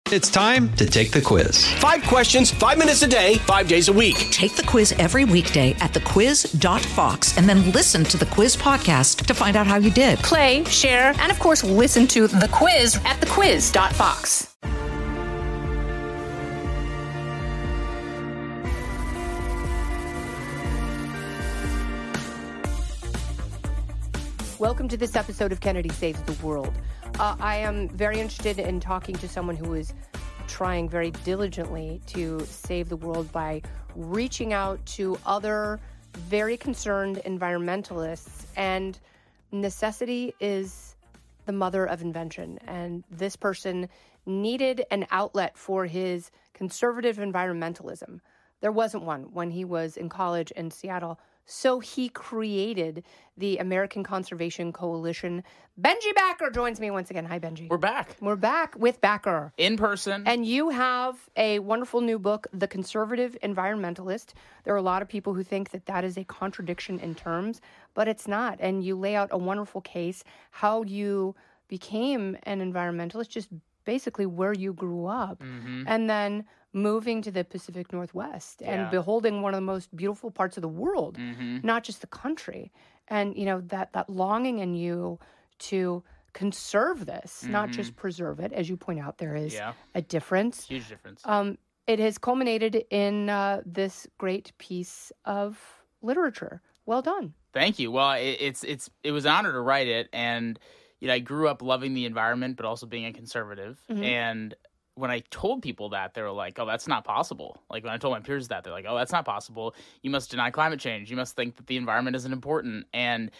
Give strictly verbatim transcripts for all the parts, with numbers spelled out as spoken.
It's time to take the quiz. Five questions, five minutes a day, five days a week. Take the quiz every weekday at the quiz dot fox and then listen to the quiz podcast to find out how you did. Play, share, and of course, listen to the quiz at the quiz dot fox. Welcome to this episode of Kennedy Saves the World. Uh, I am very interested in talking to someone who is trying very diligently to save the world by reaching out to other very concerned environmentalists. And necessity is the mother of invention. And this person needed an outlet for his conservative environmentalism. There wasn't one when he was in college in Seattle. So he created the American Conservation Coalition. Benji Backer joins me once again. Hi, Benji. We're back. We're back with Backer. In person. And you have a wonderful new book, The Conservative Environmentalist. There are a lot of people who think that that is a contradiction in terms, but it's not. And you lay out a wonderful case how you became an environmentalist, just basically where you grew up. Mm-hmm. And then moving to the Pacific Northwest and yeah. beholding one of the most beautiful parts of the world, mm-hmm. not just the country. And, you know, that, that longing in you to conserve this, mm-hmm. not just preserve it. As you point out, there is yeah. a difference. Huge difference. Um, it has culminated in uh, this great piece of literature. Well done. Thank you. Well, it, it's it's it was an honor to write it. And, you know, I grew up loving the environment, but also being a conservative. Mm-hmm. And when I told people that, they were like, oh, that's not possible. Like when I told my peers that, they're like, oh, that's not possible. You must deny climate change. You must think that the environment isn't important. And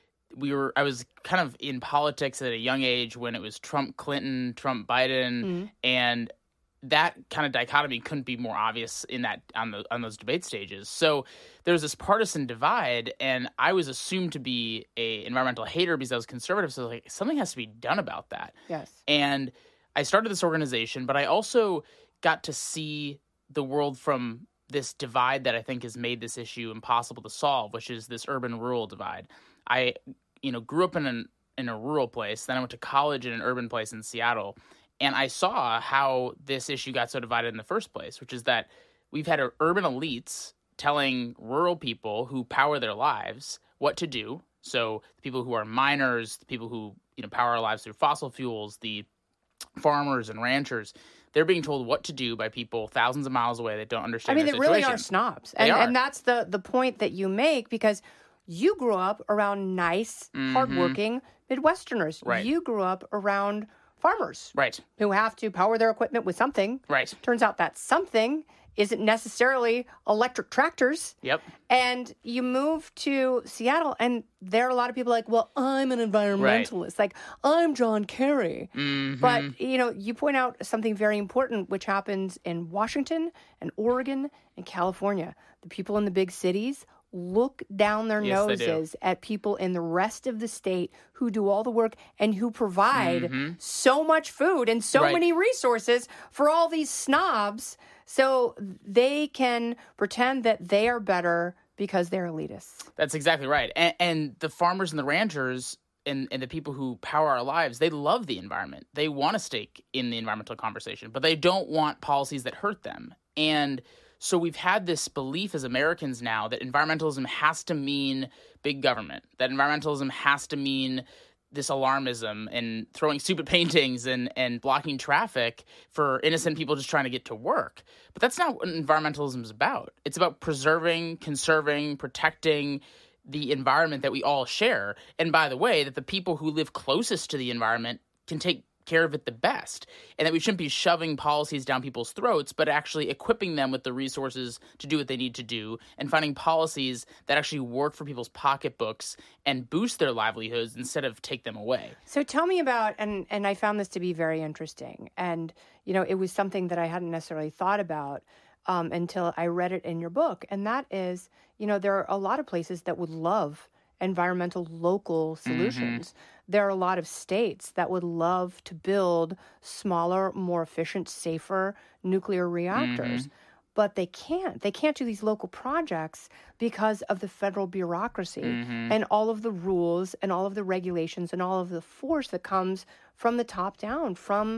we were, I was kind of in politics at a young age when it was Trump, Clinton, Trump, Biden. Mm-hmm. And that kind of dichotomy couldn't be more obvious in that on the on those debate stages. So there was this partisan divide, and I was assumed to be a environmental hater because I was conservative. So like something has to be done about that. Yes. And I started this organization, but I also got to see the world from this divide that I think has made this issue impossible to solve, which is this urban-rural divide. I, you know, grew up in an in a rural place, then I went to college in an urban place in Seattle, and I saw how this issue got so divided in the first place, which is that we've had urban elites telling rural people who power their lives what to do. So the people who are miners, the people who, you know, power our lives through fossil fuels, the farmers and ranchers, they're being told what to do by people thousands of miles away that don't understand I mean, their they situation. really are snobs. And, they are. and that's the, the point that you make, because you grew up around nice, mm-hmm. hardworking Midwesterners. Right. You grew up around farmers. Right. Who have to power their equipment with something. Right. Turns out that something isn't necessarily electric tractors. Yep. And you move to Seattle, and there are a lot of people like, well, I'm an environmentalist. Right. Like, I'm John Kerry. Mm-hmm. But, you know, you point out something very important, which happens in Washington and Oregon and California. The people in the big cities look down their yes, noses at people in the rest of the state who do all the work and who provide mm-hmm. so much food and so right. many resources for all these snobs, so they can pretend that they are better because they're elitists. That's exactly right. And, and the farmers and the ranchers and, and the people who power our lives, they love the environment. They want to stake in the environmental conversation, but they don't want policies that hurt them. And so we've had this belief as Americans now that environmentalism has to mean big government, that environmentalism has to mean this alarmism and throwing stupid paintings and, and blocking traffic for innocent people just trying to get to work. But that's not what environmentalism is about. It's about preserving, conserving, protecting the environment that we all share. And by the way, that the people who live closest to the environment can take care of it the best, and that we shouldn't be shoving policies down people's throats, but actually equipping them with the resources to do what they need to do, and finding policies that actually work for people's pocketbooks and boost their livelihoods instead of take them away. So tell me about, and, and I found this to be very interesting, and, you know, it was something that I hadn't necessarily thought about um, until I read it in your book, and that is, you know, there are a lot of places that would love environmental local solutions. Mm-hmm. There are a lot of states that would love to build smaller, more efficient, safer nuclear reactors. Mm-hmm. But they can't. They can't do these local projects because of the federal bureaucracy mm-hmm. and all of the rules and all of the regulations and all of the force that comes from the top down, from the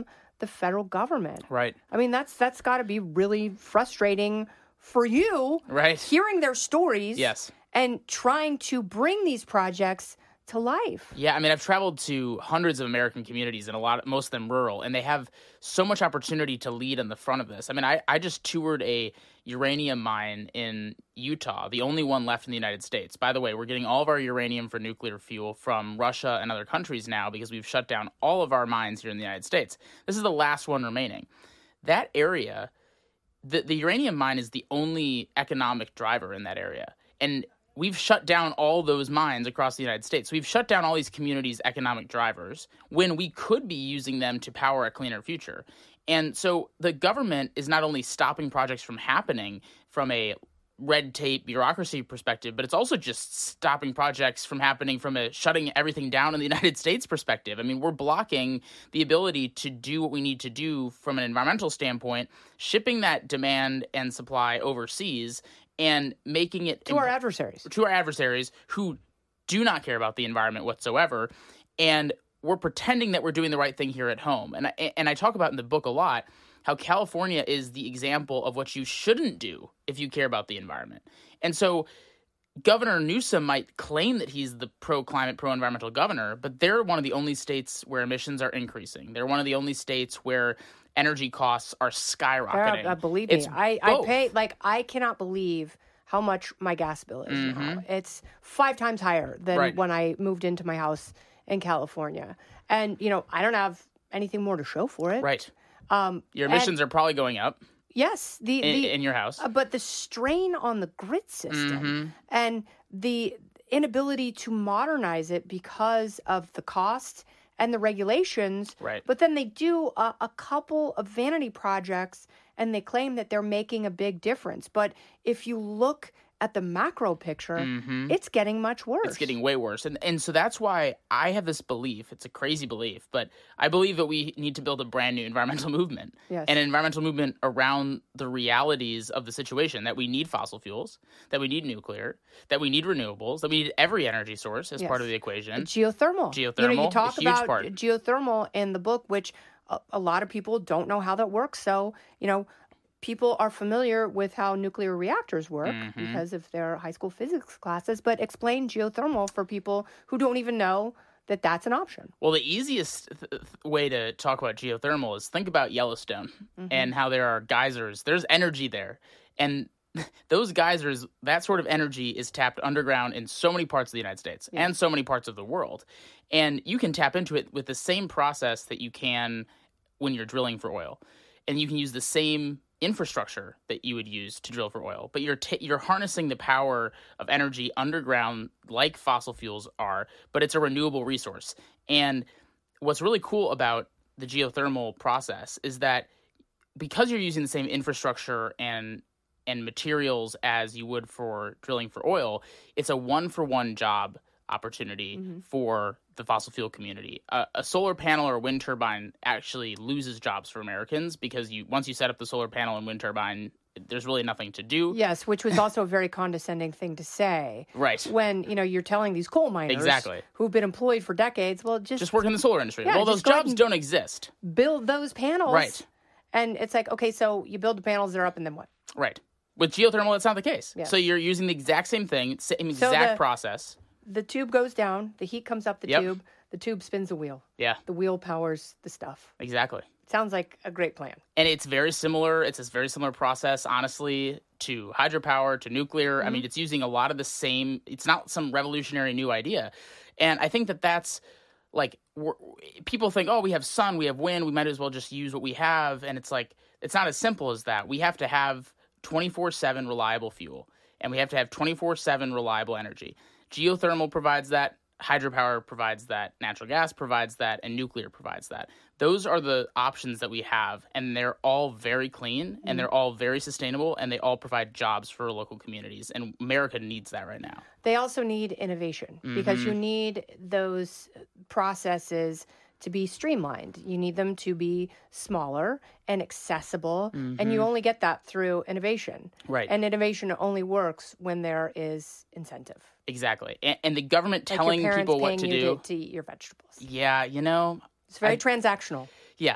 the federal government. Right. I mean, that's that's got to be really frustrating for you. Right. Hearing their stories. Yes. And trying to bring these projects to life. Yeah, I mean, I've traveled to hundreds of American communities, and a lot, most of them rural, and they have so much opportunity to lead on the front of this. I mean, I, I just toured a uranium mine in Utah, the only one left in the United States. By the way, we're getting all of our uranium for nuclear fuel from Russia and other countries now because we've shut down all of our mines here in the United States. This is the last one remaining. That area, the, the uranium mine is the only economic driver in that area. And we've shut down all those mines across the United States. We've shut down all these communities' economic drivers when we could be using them to power a cleaner future. And so the government is not only stopping projects from happening from a red tape bureaucracy perspective, but it's also just stopping projects from happening from a shutting everything down in the United States perspective. I mean, we're blocking the ability to do what we need to do from an environmental standpoint, shipping that demand and supply overseas and making it to our adversaries, to our adversaries who do not care about the environment whatsoever. And we're pretending that we're doing the right thing here at home. And I, and I talk about in the book a lot how California is the example of what you shouldn't do if you care about the environment. And so Governor Newsom might claim that he's the pro-climate, pro-environmental governor, but they're one of the only states where emissions are increasing. They're one of the only states where energy costs are skyrocketing. Yeah, uh, believe me, it's I, I both. pay, like, I cannot believe how much my gas bill is Mm-hmm. now. It's five times higher than Right. when I moved into my house in California. And, you know, I don't have anything more to show for it. Right. Um, Your emissions and, are probably going up yes. The, in, the, in your house. Uh, but the strain on the grid system Mm-hmm. and the inability to modernize it because of the cost and the regulations. Right. But then they do a, a couple of vanity projects and they claim that they're making a big difference. But if you look at the macro picture, Mm-hmm. it's getting much worse. It's getting way worse. And and so that's why I have this belief. It's a crazy belief, but I believe that we need to build a brand new environmental movement. Yes. And an environmental movement around the realities of the situation, that we need fossil fuels, that we need nuclear, that we need renewables, that we need every energy source as Yes. part of the equation. Geothermal. You know, Geothermal, you talk a huge about part. geothermal in the book, which a, a lot of people don't know how that works. So, you know, people are familiar with how nuclear reactors work Mm-hmm. because of their high school physics classes, but explain geothermal for people who don't even know that that's an option. Well, the easiest th- th- way to talk about geothermal is think about Yellowstone Mm-hmm. and how there are geysers. There's energy there. And those geysers, that sort of energy is tapped underground in so many parts of the United States and so many parts of the world. And you can tap into it with the same process that you can when you're drilling for oil. And you can use the same infrastructure that you would use to drill for oil, but you're ta- you're harnessing the power of energy underground like fossil fuels are, but it's a renewable resource. And what's really cool about the geothermal process is that because you're using the same infrastructure and and materials as you would for drilling for oil, it's a one-for-one job opportunity Mm-hmm. for the fossil fuel community. Uh, a solar panel or a wind turbine actually loses jobs for Americans because you once you set up the solar panel and wind turbine, there's really nothing to do. Yes, which was also a very condescending thing to say. Right. When, you know, you're telling these coal miners Exactly. who've been employed for decades, well, just, Just work in the solar industry. Yeah, well, those just go ahead jobs and- don't exist. build those panels. Right. And it's like, okay, so you build the panels, they're up, and then what? Right. With geothermal, that's not the case. Yeah. So you're using the exact same thing, same So exact the- process. The tube goes down, the heat comes up the Yep. tube, the tube spins the wheel. Yeah, The wheel powers the stuff. exactly. Sounds like a great plan. And it's very similar. It's a very similar process, honestly, to hydropower, to nuclear. I mean, it's using a lot of the same. It's not some revolutionary new idea. And I think that that's like we're, people think, oh, we have sun, we have wind, we might as well just use what we have. And it's like it's not as simple as that. We have to have twenty-four seven reliable fuel, and we have to have twenty-four seven reliable energy. Geothermal provides that. Hydropower provides that, natural gas provides that, and nuclear provides that. Those are the options that we have, and they're all very clean, and they're all very sustainable, and they all provide jobs for local communities, and America needs that right now. They also need innovation because Mm-hmm. you need those processes to be streamlined. You need them to be smaller and accessible, and you only get that through innovation. Mm-hmm. Right. And innovation only works when there is incentive. Exactly. And, and the government Like telling your parents people what paying to you do. To, to eat your vegetables. Yeah, you know, It's very I- transactional. yeah.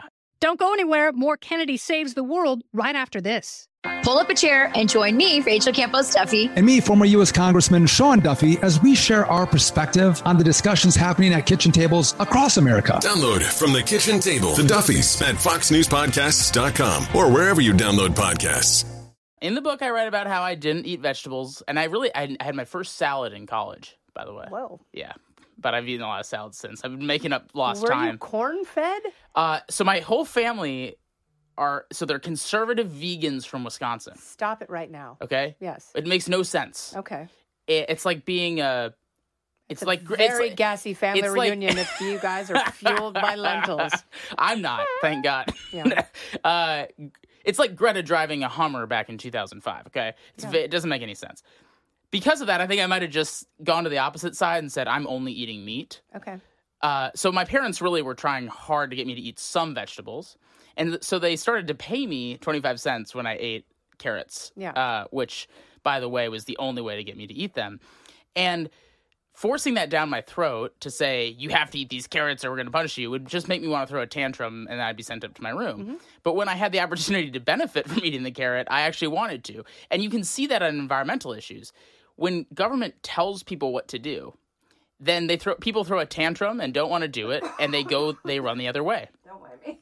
Don't go anywhere. More Kennedy Saves the World right after this. Pull up a chair and join me, Rachel Campos Duffy. And me, former U S Congressman Sean Duffy, as we share our perspective on the discussions happening at kitchen tables across America. Download From the Kitchen Table, the Duffys at fox news podcasts dot com or wherever you download podcasts. In the book, I write about how I didn't eat vegetables, and I really I had my first salad in college, by the way. Whoa. Yeah. But I've eaten a lot of salads since. I've been making up lost Were time. Were you corn-fed? Uh, so my whole family are, so they're conservative vegans from Wisconsin. Stop it right now. Okay? Yes. It makes no sense. Okay. It, it's like being a, it's, it's a like very it's like, gassy family it's like- reunion if you guys are fueled by lentils. I'm not, thank God. Yeah. uh, it's like Greta driving a Hummer back in two thousand five, okay? It's, Yeah. It doesn't make any sense. Because of that, I think I might have just gone to the opposite side and said, I'm only eating meat. Okay. Uh, so my parents really were trying hard to get me to eat some vegetables. And th- so they started to pay me twenty-five cents when I ate carrots, Yeah. uh, which, by the way, was the only way to get me to eat them. And forcing that down my throat to say, you have to eat these carrots or we're going to punish you, would just make me want to throw a tantrum and I'd be sent up to my room. Mm-hmm. But when I had the opportunity to benefit from eating the carrot, I actually wanted to. And you can see that on environmental issues. When government tells people what to do, then they throw people throw a tantrum and don't want to do it, and they go, they run the other way. Don't mind me.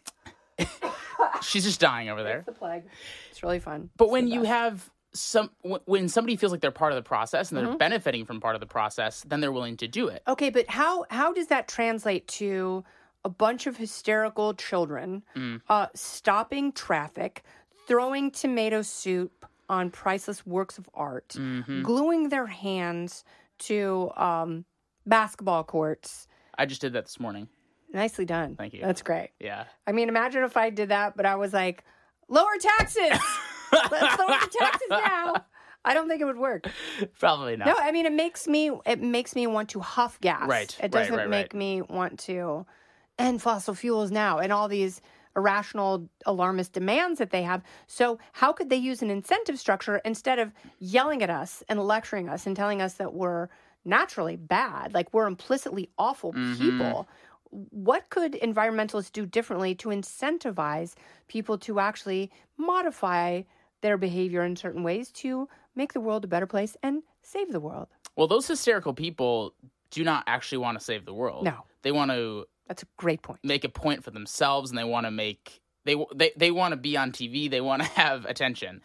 She's just dying over there. It's the plague. It's really fun. But It's when the you best. have some, when somebody feels like they're part of the process and they're Mhm. benefiting from part of the process, then they're willing to do it. Okay, but how how does that translate to a bunch of hysterical children Mm. uh, stopping traffic, throwing tomato soup on priceless works of art, Mhm. gluing their hands to um, basketball courts? I just did that this morning. Nicely done. Thank you. That's great. Yeah. I mean, imagine if I did that, but I was like, lower taxes. Let's lower the taxes now. I don't think it would work. Probably not. No, I mean it makes me it makes me want to huff gas. Right, It right, doesn't right, make right. me want to end fossil fuels now and all these irrational alarmist demands that they have. So how could they use an incentive structure instead of yelling at us and lecturing us and telling us that we're naturally bad, like we're implicitly awful Mhm. people? What could environmentalists do differently to incentivize people to actually modify their behavior in certain ways to make the world a better place and save the world? Well, those hysterical people do not actually want to save the world. No. They want to That's a great point. make a point for themselves, and they want to make they they they want to be on T V. They want to have attention.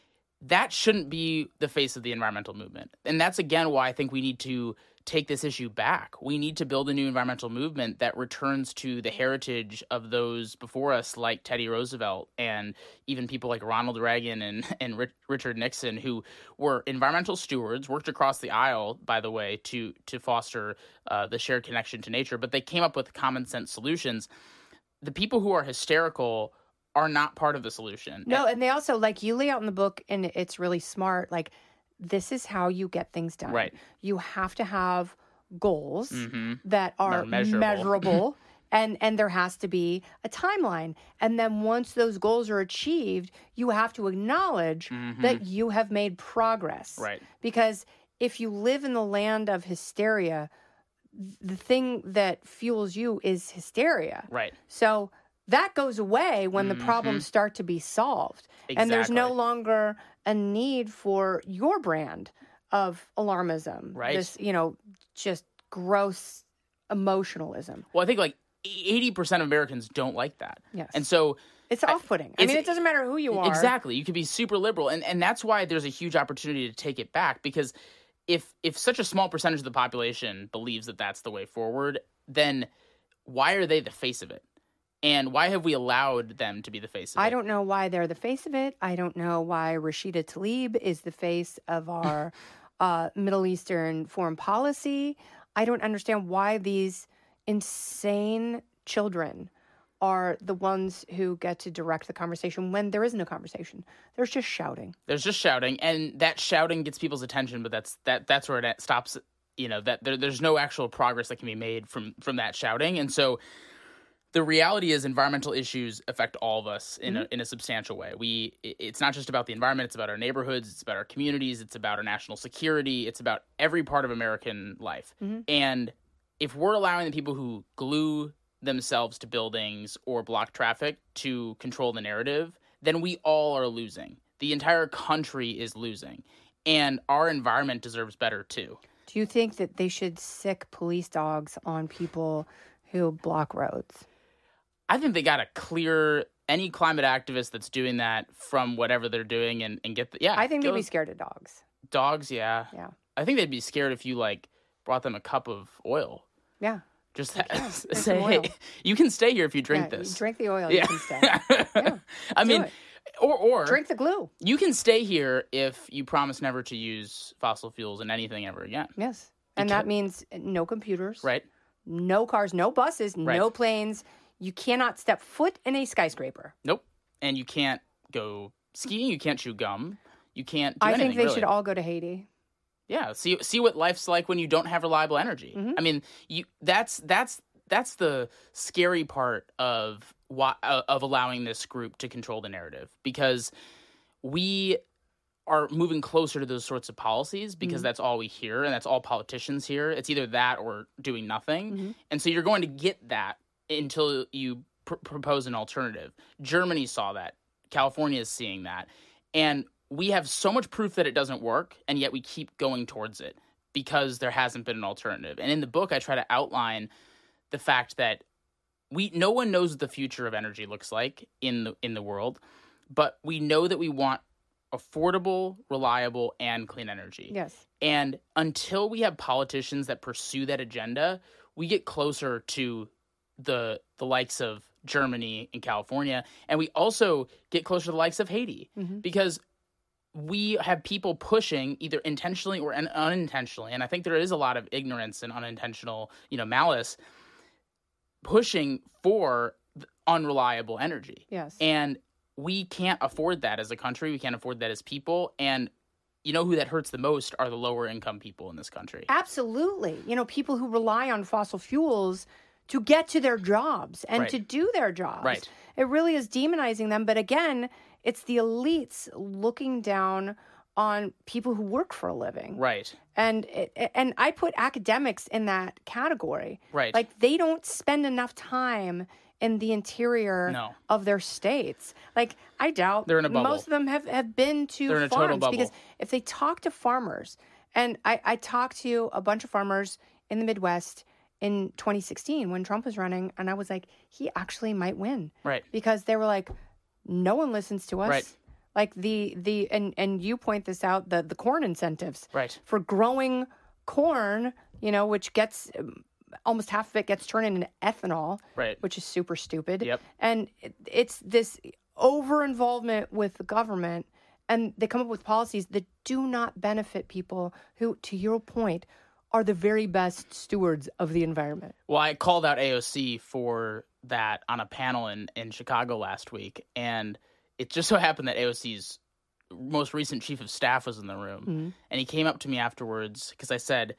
That shouldn't be the face of the environmental movement, and that's again why I think we need to take this issue back. We need to build a new environmental movement that returns to the heritage of those before us, like Teddy Roosevelt and even people like Ronald Reagan and, and Rich, Richard Nixon, who were environmental stewards, worked across the aisle, by the way, to, to foster uh, the shared connection to nature. But they came up with common sense solutions. The people who are hysterical are not part of the solution. No, and they also, like you lay out in the book, and it's really smart, like, this is how you get things done. Right. You have to have goals Mhm. that are Are measurable. measurable, and, and there has to be a timeline. And then once those goals are achieved, you have to acknowledge Mhm. that you have made progress. Right. Because if you live in the land of hysteria, the thing that fuels you is hysteria. Right. So that goes away when the problems start to be solved. And there's no Exactly. longer a need for your brand of alarmism. Right. This, you know, just gross emotionalism. Well, I think like eighty percent of Americans don't like that. Yes. And so It's off-putting. I it's- mean, it doesn't matter who you are. Exactly. You could be super liberal. And and that's why there's a huge opportunity to take it back, because if if such a small percentage of the population believes that that's the way forward, then why are they the face of it? And why have we allowed them to be the face of it? I don't know why they're the face of it. I don't know why Rashida Tlaib is the face of our uh, Middle Eastern foreign policy. I don't understand why these insane children are the ones who get to direct the conversation when there is no conversation. There's just shouting. There's just shouting, and that shouting gets people's attention, but that's that that's where it stops. You know, that there, there's no actual progress that can be made from from that shouting. And so the reality is environmental issues affect all of us in a, in a substantial way. We it's not just about the environment, it's about our neighborhoods, it's about our communities, it's about our national security, it's about every part of American life. Mhm. And if we're allowing the people who glue themselves to buildings or block traffic to control the narrative, then we all are losing. The entire country is losing. And our environment deserves better, too. Do you think that they should sick police dogs on people who block roads? I think they got to clear any climate activist that's doing that from whatever they're doing and, and get the, yeah. I think go, they'd be scared of dogs. Dogs, yeah. Yeah. I think they'd be scared if you, like, brought them a cup of oil. Yeah. Just yeah, say, hey, you can stay here if you drink yeah, this. You drink the oil, yeah. you can stay. Yeah, I mean, it. or or drink the glue. You can stay here if you promise never to use fossil fuels in anything ever again. Yes. And because, that means no computers. Right. No cars, no buses, right. no planes. You cannot step foot in a skyscraper. Nope. And you can't go skiing. You can't chew gum. You can't do I anything, think they really. should all go to Haiti. Yeah. See see what life's like when you don't have reliable energy. Mm-hmm. I mean, you that's that's that's the scary part of why, uh, of allowing this group to control the narrative, because we are moving closer to those sorts of policies because mm-hmm. that's all we hear and that's all politicians hear. It's either that or doing nothing. Mm-hmm. And so you're going to get that until you pr- propose an alternative. Germany saw that. California is seeing that. And we have so much proof that it doesn't work, and yet we keep going towards it because there hasn't been an alternative. And in the book, I try to outline the fact that we no one knows what the future of energy looks like in the in the world, but we know that we want affordable, reliable, and clean energy. Yes. And until we have politicians that pursue that agenda, we get closer to the the likes of Germany and California, and we also get closer to the likes of Haiti, mm-hmm. because we have people pushing either intentionally or un- unintentionally, and I think there is a lot of ignorance and unintentional, you know, malice, pushing for unreliable energy. Yes. And we can't afford that as a country. We can't afford that as people. And you know who that hurts the most are the lower income people in this country. Absolutely. You know, people who rely on fossil fuels to get to their jobs and right. to do their jobs. Right. It really is demonizing them. But again, it's the elites looking down on people who work for a living. Right. And it, and I put academics in that category. Right. Like, they don't spend enough time in the interior no. of their states. Like, I doubt They're in a bubble. most of them have, have been to They're in a farms. total bubble. Because if they talk to farmers, and I, I talked to a bunch of farmers in the Midwest in twenty sixteen when Trump was running, and I was like, he actually might win. Right. Because they were like, no one listens to us. Right. Like the, the and, and you point this out, the, the corn incentives. Right. For growing corn, you know, which gets, um, almost half of it gets turned into ethanol. Right. Which is super stupid. Yep. And it, it's this over-involvement with the government, and they come up with policies that do not benefit people who, to your point, are the very best stewards of the environment. Well, I called out A O C for that on a panel in, in Chicago last week, and it just so happened that A O C's most recent chief of staff was in the room, Mm-hmm. and he came up to me afterwards because I said,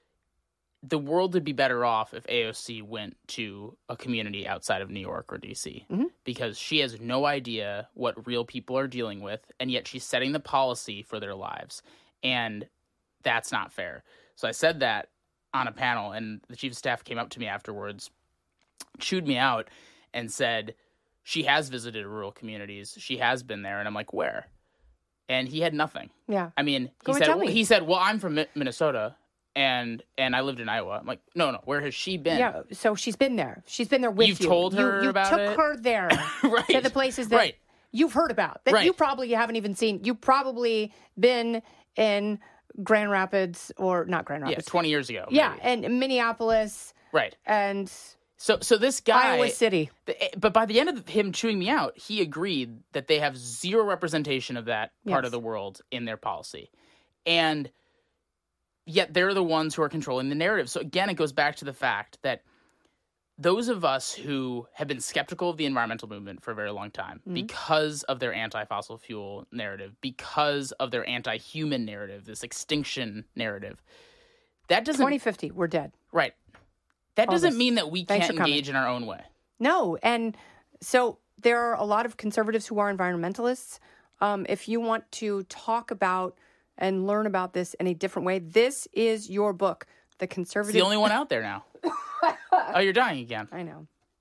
the world would be better off if A O C went to a community outside of New York or D C, mm-hmm. because she has no idea what real people are dealing with, and yet she's setting the policy for their lives, and that's not fair. So I said that on a panel, and the chief of staff came up to me afterwards, chewed me out, and said, she has visited rural communities. She has been there. And I'm like, where? And he had nothing. Yeah. I mean, Go he and said, tell me. he said, well, I'm from Mi- Minnesota, and and I lived in Iowa. I'm like, no, no, where has she been? Yeah, so she's been there. She's been there with You've you. told her you, you about took it? her there Right. to the places that Right. you've heard about, that Right. you probably haven't even seen. You've probably been in Grand Rapids, or not Grand Rapids. Yeah, twenty years ago. Yeah, maybe. and Minneapolis. Right. And So so this guy... Iowa City. The, but by the end of him chewing me out, he agreed that they have zero representation of that part Yes. of the world in their policy. And yet they're the ones who are controlling the narrative. So again, it goes back to the fact that those of us who have been skeptical of the environmental movement for a very long time, mm-hmm. because of their anti-fossil fuel narrative, because of their anti-human narrative, this extinction narrative, that doesn't... twenty fifty, we're dead. Right. That All doesn't this. mean that we Thanks can't for coming. engage in our own way. No, and so there are a lot of conservatives who are environmentalists. Um, if you want to talk about and learn about this in a different way, this is your book, The Conservative... It's the only one out there now. Oh, you're dying again. I know.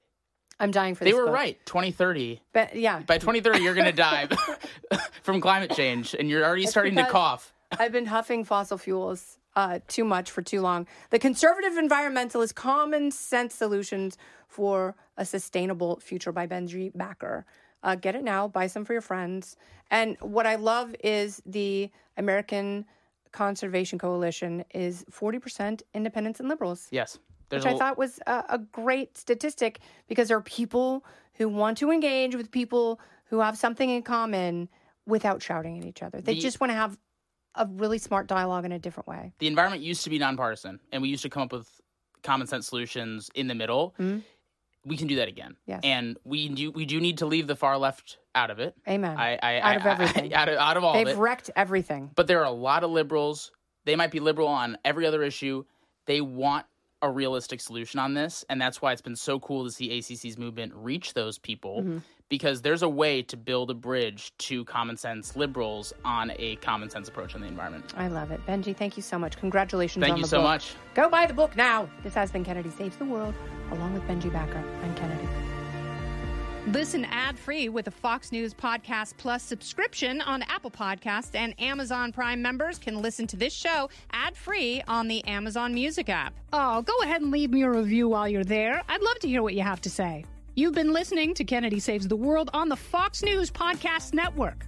I'm dying for they this were book. right. twenty thirty. But, yeah. By twenty thirty, you're going to die from climate change, and you're already It's starting to because cough. I've been huffing fossil fuels uh, too much for too long. The conservative environmentalist common sense solutions for a sustainable future by Benji Backer. Uh, get it now. Buy some for your friends. And what I love is the American Conservation Coalition is forty percent independents and liberals. Yes. Which I thought was a, a great statistic because there are people who want to engage with people who have something in common without shouting at each other. They The- just want to have a really smart dialogue in a different way. The environment used to be nonpartisan, and we used to come up with common sense solutions in the middle. Mm-hmm. We can do that again. Yes. And we do we do need to leave the far left out of it. Amen. I, I, out of I, everything. I, out, of, out of all They've of it. wrecked everything. But there are a lot of liberals. They might be liberal on every other issue. They want a realistic solution on this, and that's why it's been so cool to see A C C's movement reach those people, Mm-hmm. because there's a way to build a bridge to common sense liberals on a common sense approach on the environment. I love it. Benji, thank you so much. Congratulations Thank on you the so book. much. Go buy the book now. This has been Kennedy Saves the World, along with Benji Backer. I'm Kennedy. Listen ad-free with a Fox News Podcast Plus subscription on Apple Podcasts, and Amazon Prime members can listen to this show ad-free on the Amazon Music app. Oh, go ahead and leave me a review while you're there. I'd love to hear what you have to say. You've been listening to Kennedy Saves the World on the Fox News Podcast Network.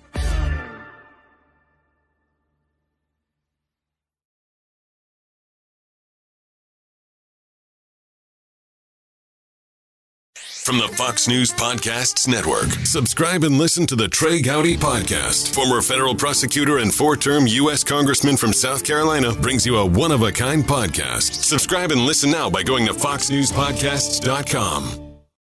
From the Fox News Podcasts Network, subscribe and listen to the Trey Gowdy Podcast. Former federal prosecutor and four-term U S Congressman from South Carolina brings you a one-of-a-kind podcast. Subscribe and listen now by going to fox news podcasts dot com.